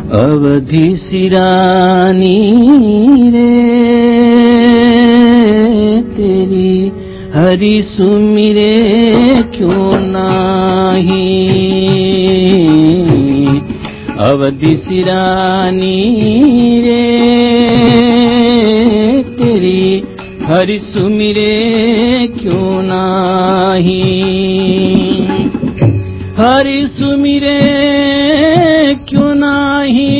अवधि सिरानी रे तेरी हरि सुमिरे क्यों नाही। अवधि सिरानी रे तेरी हरि सुमिरे क्यों नाही। हरि सुमिरे क्यों नाही।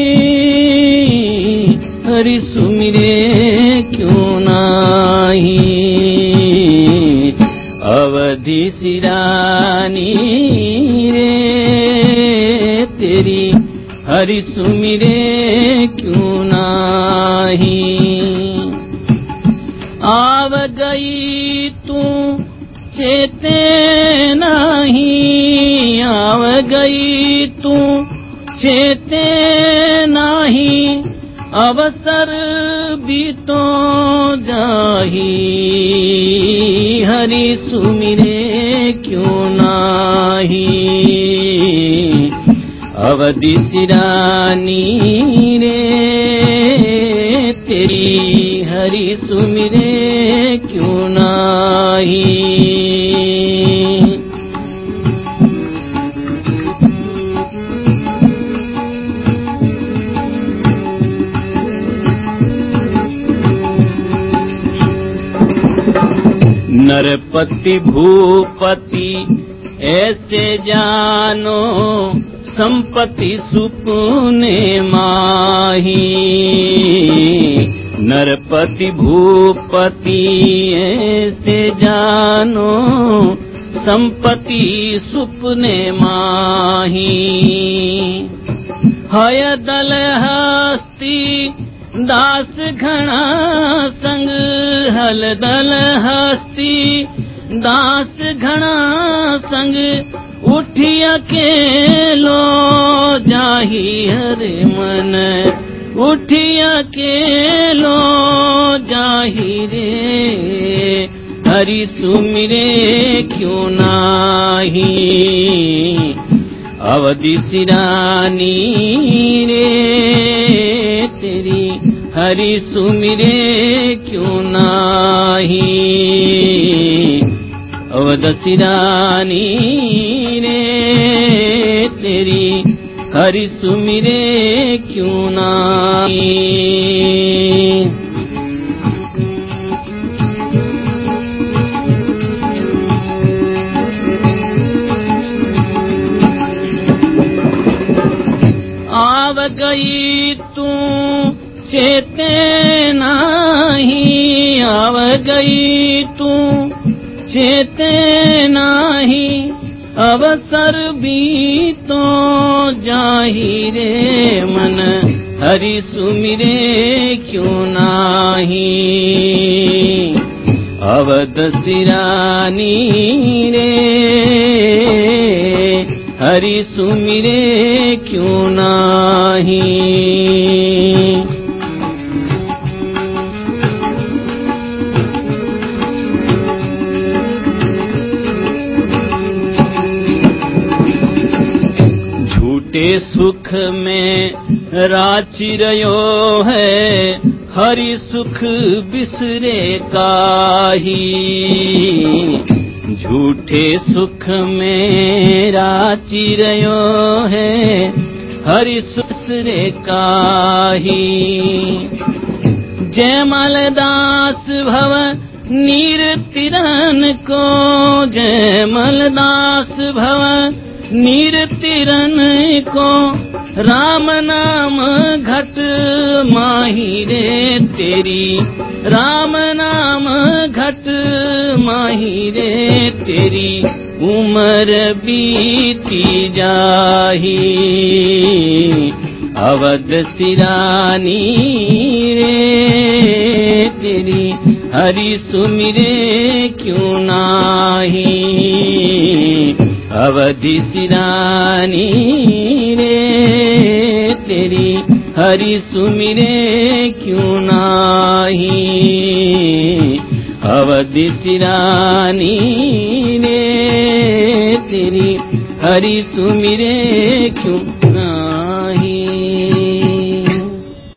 हरि सुमिरे क्यों नाही। अवधि सिरानी रे तेरी हरि सुमिरे क्यों नाही। आव गई तू चेते नहीं। आव गई तू चेते नहीं। अवसर भी तो जाही। हरि सुमिरे क्यों नाही। अवधि सिरानी रे तेरी हरि सुमिरे क्यों नाही। नरपति भूपति ऐसे जानो संपत्ति सुपुने माही। नरपति भूपति ऐसे जानो संपत्ति सुपने माही। हय दल हस्ती दास घना संग। हल दल हस्ती दास घना संग। उठी अकेलो जाही हर मन। उठी अकेलो जाही रे हरि सुमिरे क्यों नाही। अवधि सिरानी रे तेरी हरि सुमिरे क्यों नाही। अवधि सिरानी रे तेरी हरि सुमिरे क्यों नाही। आव गई तू चेते नाही। आव गई तू चेते नाही। अवसर भी तो जाही रे मन। हरि सुमिरे क्यों नाही। अवध सिरानी रे हरि सुमिरे क्यों नाही। झूठे सुख में राचि रयो है। हरि सुख बिसरे काही। झूठे सुख में राचि रयो है। हरि सुख बिसरे काही। जयमल दास भव नीर तिरन को। जयमल दास भव नीर तिरन को। राम नाम घट माही रे तेरी। राम नाम घट माही रे तेरी। उम्र बीती जाही। अवध सिरानी रे तेरी हरि सुमिरे क्यों नाही। अवधि सिरानी रे तेरी हरि सुमिरे क्यों नाही। अवधि सिरानी रे तेरी हरि सुमिरे क्यों